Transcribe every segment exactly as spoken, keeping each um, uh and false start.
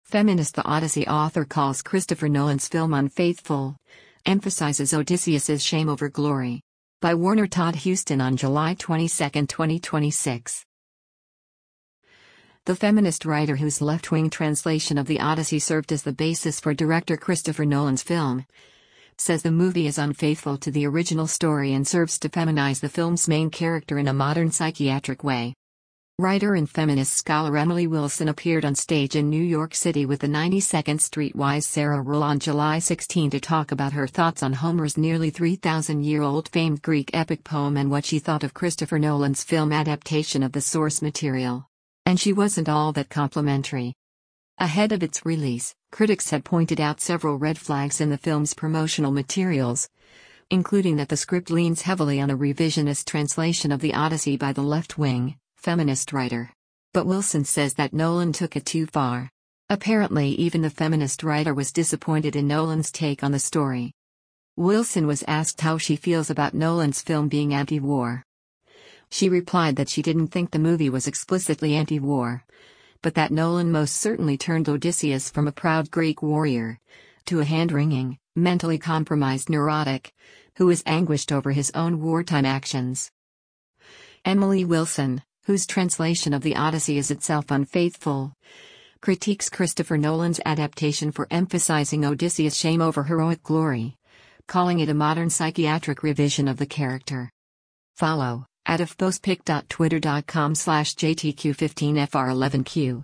Feminist The Odyssey author calls Christopher Nolan's film unfaithful, emphasizes Odysseus's shame over glory. By Warner Todd Huston on July twenty-second, twenty twenty-six. The feminist writer whose left-wing translation of The Odyssey served as the basis for director Christopher Nolan's film, says the movie is unfaithful to the original story and serves to feminize the film's main character in a modern psychiatric way. Writer and feminist scholar Emily Wilson appeared on stage in New York City with the ninety-second Streetwise Sarah Ruhl on July sixteenth to talk about her thoughts on Homer's nearly three thousand year old famed Greek epic poem and what she thought of Christopher Nolan's film adaptation of the source material. And she wasn't all that complimentary. Ahead of its release, critics had pointed out several red flags in the film's promotional materials, including that the script leans heavily on a revisionist translation of the Odyssey by the left-wing, feminist writer. But Wilson says that Nolan took it too far. Apparently even the feminist writer was disappointed in Nolan's take on the story. Wilson was asked how she feels about Nolan's film being anti-war. She replied that she didn't think the movie was explicitly anti-war, but that Nolan most certainly turned Odysseus from a proud Greek warrior to a hand-wringing, mentally compromised neurotic, who is anguished over his own wartime actions. Emily Wilson, whose translation of the Odyssey is itself unfaithful, critiques Christopher Nolan's adaptation for emphasizing Odysseus' shame over heroic glory, calling it a modern psychiatric revision of the character. Follow at afpostpic dot twitter dot com slash J T Q fifteen F R eleven Q.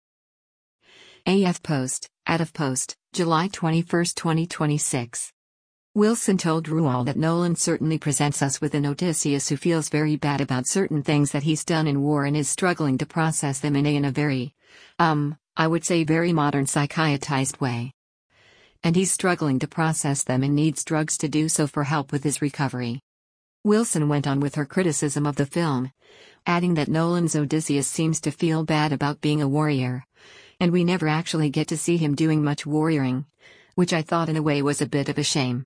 AFPost, at AFPost, July twenty-first, twenty twenty-six. Wilson told Ruhl that Nolan certainly presents us with an Odysseus who feels very bad about certain things that he's done in war and is struggling to process them in a, in a very, um, I would say very modern psychiatrized way. And he's struggling to process them and needs drugs to do so for help with his recovery. Wilson went on with her criticism of the film, adding that Nolan's Odysseus seems to feel bad about being a warrior, and we never actually get to see him doing much warrioring, which I thought in a way was a bit of a shame.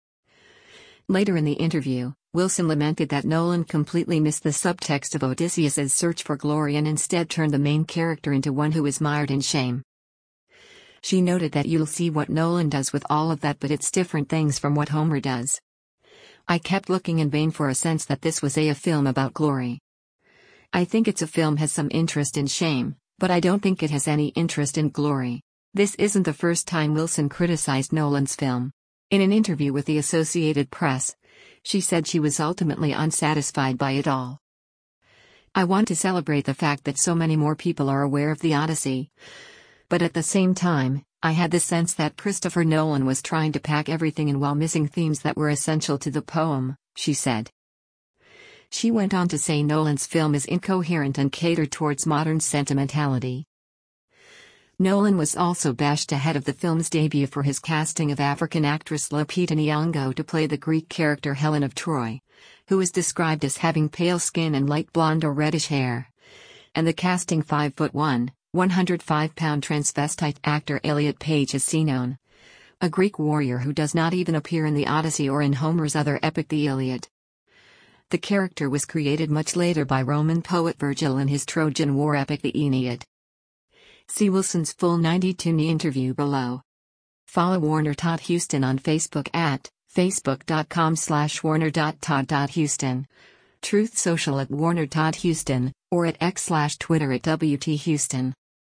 Later in the interview, Wilson lamented that Nolan completely missed the subtext of Odysseus's search for glory and instead turned the main character into one who is mired in shame. She noted that you'll see what Nolan does with all of that, but it's different things from what Homer does. I kept looking in vain for a sense that this was a, a film about glory. I think it's a film has some interest in shame, but I don't think it has any interest in glory. This isn't the first time Wilson criticized Nolan's film. In an interview with the Associated Press, she said she was ultimately unsatisfied by it all. I want to celebrate the fact that so many more people are aware of the Odyssey. But at the same time, I had the sense that Christopher Nolan was trying to pack everything in while missing themes that were essential to the poem, she said. She went on to say Nolan's film is incoherent and catered towards modern sentimentality. Nolan was also bashed ahead of the film's debut for his casting of African actress Lupita Nyong'o to play the Greek character Helen of Troy, who is described as having pale skin and light blonde or reddish hair, and the casting five foot one, one hundred five pound transvestite actor Elliot Page as Sinon, a Greek warrior who does not even appear in the Odyssey or in Homer's other epic the Iliad. The character was created much later by Roman poet Virgil in his Trojan War epic the Aeneid. See Wilson's full ninety-two minute interview below. Follow Warner Todd Huston on Facebook at facebook dot com slash warner dot todd dot huston, Truth Social at Warner Todd Huston, or at X slash Twitter at W T Huston.